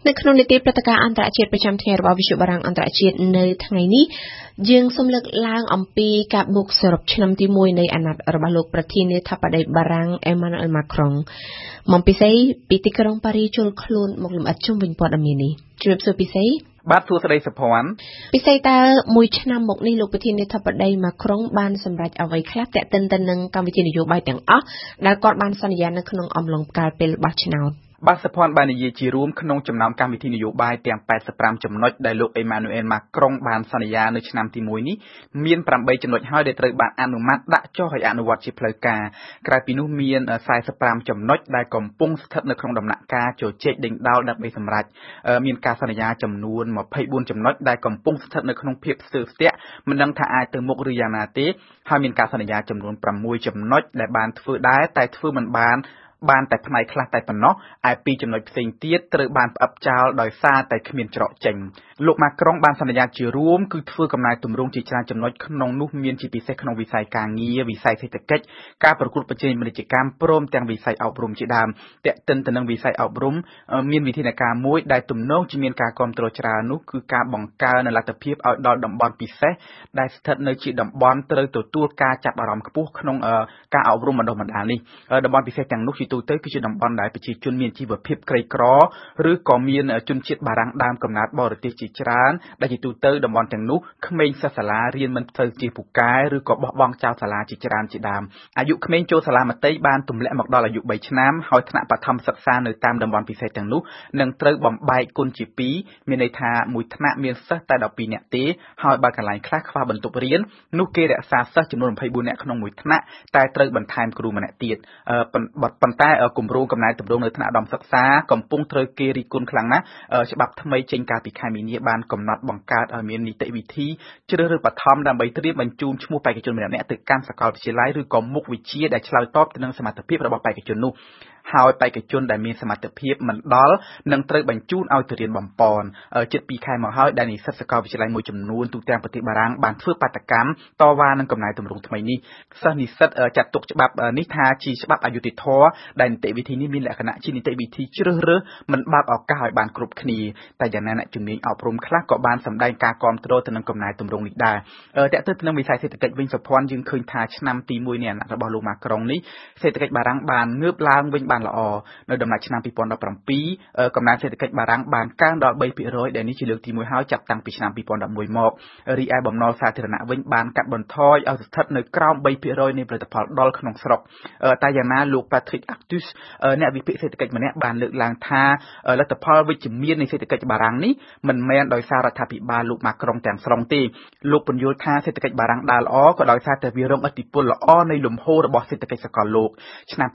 នៅក្នុងនីតិព្រឹត្តិការណ៍អន្តរជាតិប្រចាំថ្ងៃរបស់វិទ្យុបារាំងអន្តរជាតិនៅថ្ងៃនេះយើងសូមលើកឡើងអំពីការបូកសរុបឆ្នាំទី1នៃអាណត្តិរបស់លោកប្រធានាធិបតីបារាំង Emmanuel Macron មកពិសេសពីទីក្រុងប៉ារីចូលខ្លួនមកលំអិតជុំវិញព័ត៌មាននេះជំរាបសួរពិសេសបាទសួស្តីសុភ័ណ្ឌពិសេសតើមួយឆ្នាំមកនេះលោកប្រធានាធិបតី Macron បានសម្រេចអ្វីខ្លះទាក់ទិនទៅនឹងកម្មវិធីនយោបាយទាំងអស់ដែលគាត់បានសន្យានៅក្នុងអំឡុងកាលពេលបោះឆ្នោតបាទសុភ័ណ្ឌបាននិយាយជារួមក្នុងចំណោមកម្មវិធីនយោបាយទាំង85ចំណុចដែលលោក Emmanuel Macron បានសន្យានៅឆ្នាំទី1នេះមាន8ចំណុចហើយដែលត្រូវបានអនុម័តដាក់ចុះឲ្យអនុវត្តជាផ្លូវការក្រៅពីនោះមាន45ចំណុចដែលកំពុងស្ថិតនៅក្នុងដំណាក់កាលជជែកដេញដោលដើម្បីសម្រេចមានការសន្យាចំនួន24ចំណុចដែលកំពុងស្ថិតនៅក្នុងភាពស្ទើរស្ទាក់មិនដឹងថាអាចទៅមុខឬយ៉ាងណាទេហើយមានការសន្យាចំនួន6ចំណុចដែលបានធ្វើដែរតែធ្វើមិនបានតែផ្នែកខ្លះតែប៉ុណ្ណោះឯ2ចំណុចផ្សេងទៀតត្រូវបានផ្អាប់ចោលដោយសារតែគ្មានច្រកចេញលោកម៉ាក្រុងបានសន្យាជារួមគឺធ្វើកំណែទម្រង់ជាច្រើនចំណុចក្នុងនោះមានជាពិសេសក្នុងវិស័យការងារវិស័យសេដ្ឋកិច្ចការប្រកួតប្រជែងពាណិជ្ជកម្មព្រមទាំងវិស័យអប់រំជាដើមទាក់ទិនទៅនឹងវិស័យអប់រំមានវិធានការមួយដែលទំនងជាមានការគ្រប់គ្រងច្រើននោះគឺការបង្កើនលទ្ធភាពឲ្យដល់តំបន់ពិសេសដែលស្ថិតនៅជាតំបន់ត្រូវទទួលការចាប់អារម្មណ៍ខ្ពស់ក្នុងការអប់រំបណ្ដុះបណ្ដាលនេះតំបន់ពិសេសទាំងនោះទូទៅគឺជាតំបន់ដែលប្រជាជនមានជីវភាពក្រីក្រឬក៏មានជនជាតិបារាំងដើមកំណើតបរទេសជាច្រើនដែលជាទូទៅតំបន់ទាំងនោះក្មេងសិស្សសាលារៀនមិនទៅជាពូកែឬក៏បោះបង់ចោលសាលាជាច្រើនជាដើមអាយុក្មេងចូលសាលាមត្តេយ្យបានទម្លាក់មកដល់អាយុ3ឆ្នាំហើយថ្នាក់បឋមសិក្សានៅតាមតំបន់ពិសេសទាំងនោះនឹងត្រូវបំបែកគុណជា2មានន័យថាមួយថ្នាក់មានសិស្សតែ12នាក់ទេហើយបើកន្លែងខ្លះខ្វះបន្ទប់រៀននោះគេរក្សាសិស្សចំនួន24នាក់ក្នុងមួយថ្នាក់តែត្រូវបន្ថែមគ្រូម្នាក់ទៀតប៉ុន្តែគម្រោងកំណែទម្រង់នៅថ្នាក់ឧត្តមសិក្សាកំពុងត្រូវគេរិះគន់ខ្លាំងណាស់ច្បាប់ថ្មីចេញកាលពីខែមីនាបានកំណត់បង្កើតឲ្យមាននីតិវិធីជ្រើសរើសបឋមដើម្បីត្រៀមបញ្ជូនឈ្មោះបេក្ខជនម្នាក់ៗទៅកាន់សាកលវិទ្យាល័យឬក៏មុខវិជ្ជាដែលឆ្លើយតបទៅនឹងសមត្ថភាពរបស់បេក្ខជននោះហើយបេក្ខជនដែលមានសមត្ថភាពមិនដល់នឹងត្រូវបញ្ជូនឲ្យទៅរៀនបំពន់ជិត2ខែមកហើយដែលនិស្សិតសាកលវិទ្យាល័យមួយចំនួនទូទាំងប្រទេសបារាំងបានធ្វើបាតកម្មតវ៉ានឹងកំណែទម្រង់ថ្មីនេះសិស្សនិស្សិតចាត់ទុកច្បាប់នេះថាជាច្បាប់អយុត្តិធម៌ដែលនីតិវិធីនេះមានលក្ខណៈជានីតិវិធីជ្រើសរើសមិនបើកឱកាសឲ្យបានគ្រប់គ្នាតែយ៉ាងណាអ្នកជំនាញអប់រំខ្លះក៏បានសម្ដែងការគាំទ្រទៅនឹងកំណែទម្រង់នេះដែរតើទៅនឹងវិស័យសេដ្ឋកិច្ចវិញសុភ័ណ្ឌយើងឃើញថាឆ្នាំទី1នៃអាណត្តិរបស់លោកម៉ាក្រុងនេះសេដ្ឋកិច្ចបារាំងបានងើបឡើងវិញបានល្អនៅដំណាច់ឆ្នាំ2017កំណើនសេដ្ឋកិច្ចបារាំងបានកើនដល់ 3% ដែលនេះជាលើកទី1ហើយចាប់តាំងពីឆ្នាំ2011មករីឯបំណុលសាធារណៈវិញបានកាត់បន្ថយឲ្យស្ថិតនៅក្រោម 3% នៃផលិតផលដុលក្នុងស្រុកតែយ៉ាងណាលោក Patrick Artus អ្នកវិភាគសេដ្ឋកិច្ចម្នាក់បានលើកឡើងថាលទ្ធផលវិជ្ជមាននៃសេដ្ឋកិច្ចបារាំងនេះមិនមែនដោយសាររដ្ឋាភិបាលលោកម៉ាក្រុងទាំងស្រុងទេលោកពន្យល់ថាសេដ្ឋកិច្ចបារាំងដើរល្អក៏ដោយសារតែវារងឥទ្ធិពលល្អនៃលំហូររបស់សេដ្ឋកិច្ចសកលលោកឆ្នាំ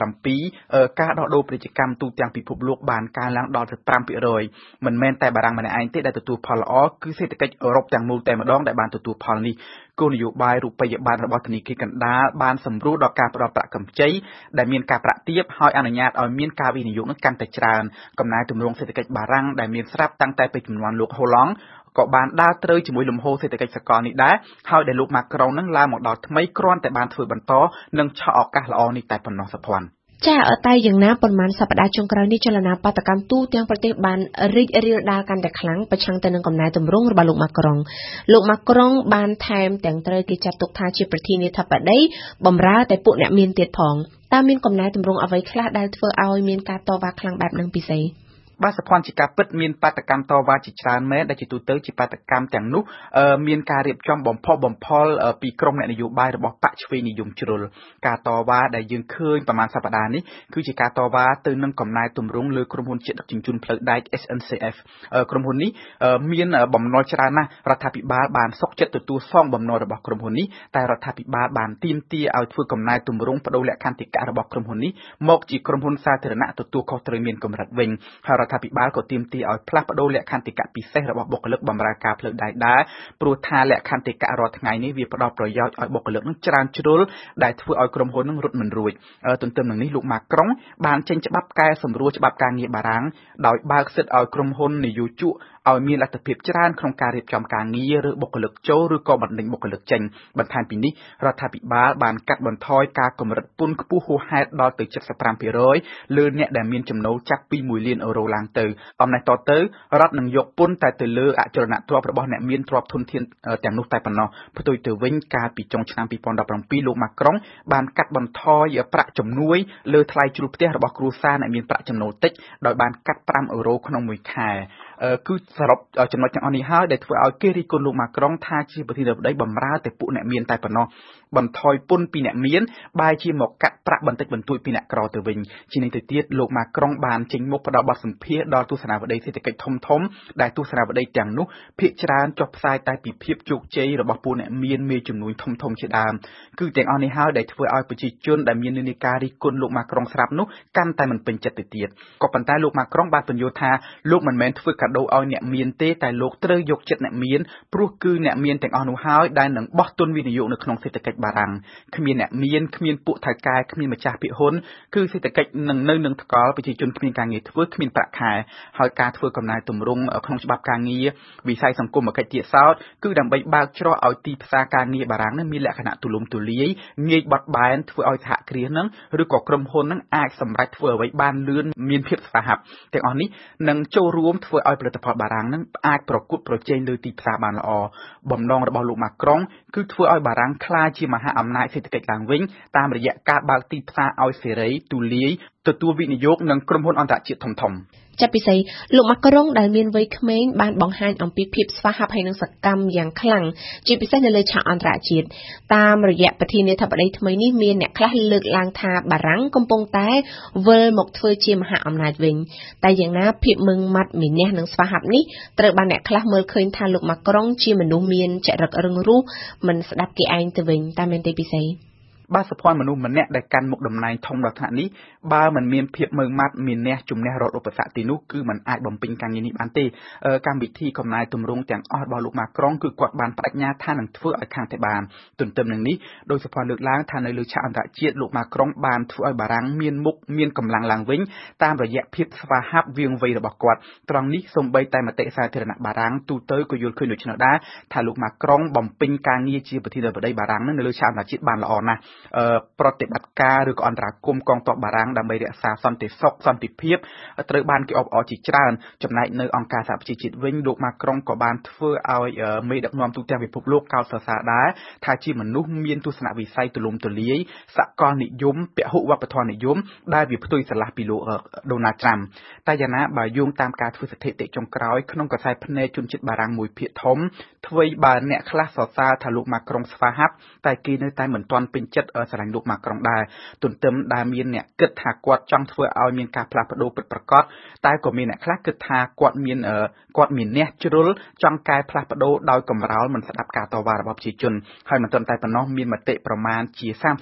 2017ការដោះដូរពាណិជ្ជកម្មទូទាំងពិភពលោកបានកើនឡើងដល់ទៅ 5% មិនមែនតែបារាំងម្នាក់ឯងទេដែលទទួលផលល្អគឺសេដ្ឋកិច្ចអឺរ៉ុបទាំងមូលតែម្ដងដែលបានទទួលផលនេះគោលនយោបាយរូបិយប័ណ្ណរបស់ធនាគារកណ្ដាលបានសម្រួលដល់ការផ្ដល់ប្រាក់កម្ចីដែលមានការប្រាក់ទាបហើយអនុញ្ញាតឲ្យមានការវិនិយោគនឹងកាន់តែច្រើនកំណែទម្រង់សេដ្ឋកិច្ចបារាំងដែលមានស្រាប់តាំងតែពីជំនាន់លោកហូឡង់ក៏បានដើរត្រូវជាមួយលំហូរសេដ្ឋកិច្ចសកលនេះដែរហើយដែលលោកម៉ាក្រុងនឹងឡើងមកដល់ថ្មីគ្រាន់តែបានធ្វើបន្តនិងឆក់ឱកាសល្អនេះតែប៉ុណ្ណោះសុភ័ណ្ឌចាតែយ៉ាងណាប៉ុន្មានសប្តាហ៍ចុងក្រោយនេះចលនាបាតកម្មទូទាំងប្រទេសបានរីករាលដាលកាន់តែខ្លាំងប្រឆាំងទៅនឹងកំណែទម្រង់របស់លោកម៉ាក្រុងបានថែមទាំងត្រូវគេចាត់ទុកថាជាប្រធានាធិបតីបម្រើតែពួកអ្នកមានទៀតផងតើមានកំណែទម្រង់អ្វីខ្លះដែលធ្វើឲ្យមានការតវ៉ាខ្លាំងបែបហ្នឹងពិសេសបាទសុភ័ណ្ឌជាការពិតមានបាតកម្មតវ៉ាជាច្រើនមែនដែលជាទូទៅជាបាតកម្មទាំងនោះមានការរៀបចំបំផុសបំផុលពីក្រុមអ្នកនយោបាយរបស់បកឆ្វេងនិយមជ្រុលការតវ៉ាដែលយើងឃើញប្រហែលសប្តាហ៍នេះគឺជាការតវ៉ាទៅនឹងកំណែទម្រង់លើក្រុមហ៊ុនជាតិដឹកជញ្ជូនផ្លូវដែក SNCF ក្រុមហ៊ុននេះមានបំណុលច្រើនណាស់រដ្ឋាភិបាលបានសុកចិត្តទទួលសងបំណុលរបស់ក្រុមហ៊ុននេះតែរដ្ឋាភិបាលបានទាមទារឲ្យធ្វើកំណែទម្រង់បដូរលក្ខន្តិកៈរបស់ក្រុមហ៊ុននេះមកជាក្រុមហ៊ុនសាធារណៈទទួលខុសត្រូវមានកម្រិតវិញហើយរដ្ឋាភិបាលក៏ទាមទារឲ្យផ្លាស់ប្ដូរលក្ខន្តិកៈពិសេសរបស់បុគ្គលិកបម្រើការផ្លូវដែកដែរព្រោះថាលក្ខន្តិកៈរាល់ថ្ងៃនេះវាផ្ដល់ប្រយោជន៍ឲ្យបុគ្គលិកនឹងច្រើនជ្រុលដែលធ្វើឲ្យក្រុមហ៊ុននឹងរត់មិនរួចទន្ទឹមនឹងនេះលោកម៉ាក្រុងបានចេញច្បាប់កែសម្រួលច្បាប់ការងារបារាំងដោយបើកសិទ្ធិឲ្យក្រុមហ៊ុននិយោជកឲ្យមានលទ្ធភាពច្រើនក្នុងការរៀបចំការងារឬបុគ្គលិកចូលឬក៏បណ្ដេញបុគ្គលិកចេញបន្ថែមពីនេះរដ្ឋាភិបាលបានកាត់បន្ថយការកម្រិតពន្ធខ្ពស់ហួសហេតុដល់ទៅ 75% លើអ្នកដែលមានចំណូលចាប់ពី1លានអឺរ៉ូឡើងទៅអំណេះតទៅរដ្ឋនឹងយកពន្ធតែទៅលើអចលនទ្រព្យរបស់អ្នកមានទ្រព្យធនធានទាំងនោះតែប៉ុណ្ណោះផ្ទុយទៅវិញកាលពីចុងឆ្នាំ2017លោកម៉ាក្រុងបានកាត់បន្ថយប្រាក់ជំនួយលើថ្លៃជ្រូកផ្ទះរបស់គ្រួសារអ្នកមានប្រាក់ចំណូលតិចដោយបានកាត់€5ក្នុងមួយខែគឺសរុបចំណុចទាំងអស់នេះហើយដែលធ្វើឲ្យគេរិះគន់លោកម៉ាក្រុងថាជាប្រធានាធិបតីបំរើតែពួកអ្នកមានតែប៉ុណ្ណោះបន្ថយពន្ធពីអ្នកមានបែរជាមកកាត់ប្រាក់បន្តិចបន្តួចពីអ្នកក្រទៅវិញជានេះទៅទៀតលោកម៉ាក្រុងបានចេញមុខផ្ដល់បទសម្ភាសន៍ដល់ទស្សនាវដ្តីសេដ្ឋកិច្ចធំៗដែលទស្សនាវដ្តីទាំងនោះភាគច្រើនចុះផ្សាយតែពីភាពជោគជ័យរបស់ពួកអ្នកមានមេជំនួញធំៗជាដើមគឺទាំងអស់នេះហើយដែលធ្វើឲ្យប្រជាជនដែលមាននិន្នាការរិះគន់លោកម៉ាក្រុងស្រាប់នោះកាន់តែមិនពេញចិត្តទៅទៀតក៏ប៉ុន្តែលោកម៉ាក្រុងបានបញ្យល់ថាលោកមិនមែនធ្វើកាដូឲ្យអ្នកមានទេតែលោកត្រូវយកចិត្តអ្នកមានព្រោះគឺអ្នកមានទាំងអស់នោះហើយដែលនឹងបោះទុនវិនិយោគនៅក្នុងសេដ្ឋកិច្ចបារាំងគ្មានអ្នកមានគ្មានពួកថៅកែគ្មានម្ចាស់ភាគហ៊ុនគឺសេដ្ឋកិច្ចនឹងថ្កល់ប្រជាជនគ្មានការងារធ្វើគ្មានប្រាក់ខែហើយការធ្វើកំណែទម្រង់ក្នុងច្បាប់ការងារវិស័យសង្គមកិច្ចទៀតសោតគឺដើម្បីបើកច្រកឲ្យទីផ្សារការងារបារាំងនឹងមានលក្ខណៈទូលំទូលាយងាយបត់បែនធ្វើឲ្យសហគ្រាសនឹងឬក៏ក្រុមហ៊ុននឹងអាចសម្រេចធ្វើអ្វីបានលឿនមានភាពស្វាហាប់ទាំងអស់នេះនឹងចូលរួមធ្វើឲ្យផលិតផលបារាំងនឹងអាចប្រកួតប្រជែងលើទីផ្សារបានល្អបំណងរបស់លោកម៉ាក្រុងគឺធ្វើឲ្យបារាំងក្លាយជាមហាអំណាចសេដ្ឋកិច្ចឡើងវិញតាមរយៈការបើកទីផ្សារឲ្យសេរីទូលាយទទួលវិនិយោគនិងក្រុមហ៊ុនអន្តរជាតិធំៗចាប់ពិសេសលោកម៉ាក្រុងដែលមានវ័យក្មេងបានបង្ហាញអំពីភាពស្វាហាប់ហើយនិងសកម្មយ៉ាងខ្លាំងជាពិសេសនៅលើឆាកអន្តរជាតិតាមរយៈប្រធានាធិបតីថ្មីនេះមានអ្នកខ្លះលើកឡើងថាបារាំងកំពុងតែវិលមកធ្វើជាមហាអំណាចវិញតែយ៉ាងណាភាពម៉ឺងម៉ាត់មានះនិងស្វាហាប់នេះត្រូវបានអ្នកខ្លះមើលឃើញថាលោកម៉ាក្រុងជាមនុស្សមានចរិតរឹងរូសមិនស្ដាប់គេឯងទៅវិញតាមមែនទេពិសេសបាទសុភ័ណ្ឌមនុស្សម្នាក់ដែលកាន់មុខតំណែងធំដល់ថ្នាក់នេះបើមិនមានភាពម៉ឺងម៉ាត់មានអ្នកជំនះរត់ឧបសគ្គទីនោះគឺមិនអាចបំពេញការងារនេះបានទេកម្មវិធីកំណែទម្រង់ទាំងអស់របស់លោកម៉ាក្រុងគឺគាត់បានបដិញ្ញាថានឹងធ្វើឲ្យខាងតែបានទន្ទឹមនឹងនេះដោយសុភ័ណ្ឌលើកឡើងថានៅលើឆាកអន្តរជាតិលោកម៉ាក្រុងបានធ្វើឲ្យបារាំងមានមុខមានកម្លាំងឡើងវិញតាមរយៈភាពស្វាហាប់វាងវៃរបស់គាត់ត្រង់នេះសូម្បីតែមតិសាធារណៈបារាំងទូទៅក៏យល់ឃើញដូច្នោះដែរថាលោកម៉ាក្រុងបំពេញការងារជាប្រធានាធិបតីបារាំងនៅលើឆាកអន្តរជាតិបានល្អណាស់ប្រតិបត្តិការឬក៏អន្តរាគមន៍កងទ័ពបារាំងដើម្បីរក្សាសន្តិសុខសន្តិភាពត្រូវបានគេអបអរជាច្រើនចំណែកនៅអង្គការសហប្រជាជាតិវិញលោកម៉ាក្រុងក៏បានធ្វើឲ្យមេដឹកនាំទូទាំងពិភពលោកកោតសរសើរដែរថាជាមនុស្សមានទស្សនវិស័យទូលំទូលាយសកលនិយមពហុវប្បធម៌និយមដែលវាផ្ទុយស្រឡះពីលោកដូណាល់ត្រាំតែយ៉ាងណាបើយោងតាមការធ្វើស្ថិតិចុងក្រោយក្នុងខ្សែភ្នែកជនជាតិបារាំងមួយភាគធំអ្វីបើអ្នកខ្លះសរសើរថាលោកម៉ាក្រុងស្វាហាប់តែគេនៅតែមិនទាន់ពេញចិត្តស្រឡាញ់លោកម៉ាក្រុងដែរទន្ទឹមដែលមានអ្នកគិតថាគាត់ចង់ធ្វើឲ្យមានការផ្លាស់ប្ដូរពិតប្រាកដតែក៏មានអ្នកខ្លះគិតថាគាត់មានអ្នកជ្រុលចង់កែផ្លាស់ប្ដូរដោយកំរោលមិនស្ដាប់ការតវ៉ារបស់ប្រជាជនហើយមិនត្រឹមតែប៉ុណ្ណោះមានមតិប្រមាណជា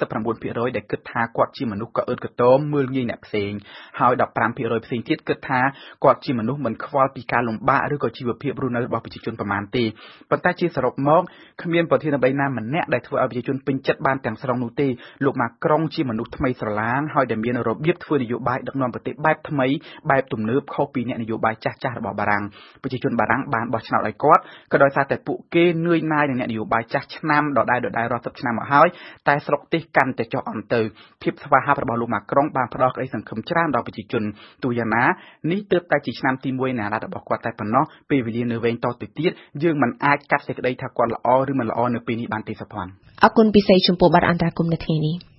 39% ដែលគិតថាគាត់ជាមនុស្សកអឺតកតមមើលងាយអ្នកផ្សេងហើយ 15% ផ្សេងទៀតគិតថាគាត់ជាមនុស្សមិនខ្វល់ពីការលំបាកឬក៏ជីវភាពរស់នៅរបស់ប្រជាជនប្រមាណទេប៉ុន្តែជាសរុបមកគ្មានប្រធានាធិបតីណាម្នាក់ដែលធ្វើឲ្យប្រជាជនពេញចិត្តបានទាំងស្រុងនោះទេលោកម៉ាក្រុងជាមនុស្សថ្មីស្រឡាងហើយដែលមានរបៀបធ្វើនយោបាយដឹកនាំប្រទេសបែបថ្មីបែបទំនើបខុសពីអ្នកនយោបាយចាស់ៗរបស់បារាំងប្រជាជនបារាំងបានបោះឆ្នោតឲ្យគាត់ក៏ដោយសារតែពួកគេនឿយណាយនឹងអ្នកនយោបាយចាស់ឆ្នាំដដែលរាល់10ឆ្នាំមកហើយតែស្រុកទេសកាន់តែចុះអន់ទៅភាពស្វាហាប់របស់លោកម៉ាក្រុងបានផ្ដល់ក្តីសង្ឃឹមច្រើនដល់ប្រជាជនទោះយ៉ាងណានេះទើបតែជាឆ្នាំទី1នៃអាណត្តិរបស់គាត់តែប៉ុណ្ណោះពេលវេលានៅវែងតទៅទៀតយើងមិនអាចកាត់សេចក្តីថាគាត់ល្អឬមិនល្អនៅពេលនេះបានទេសុភ័ណ្ឌអរគុណពិសេសចំពោះបទអន្តរាគមន៍នៅថ្ងៃនេះ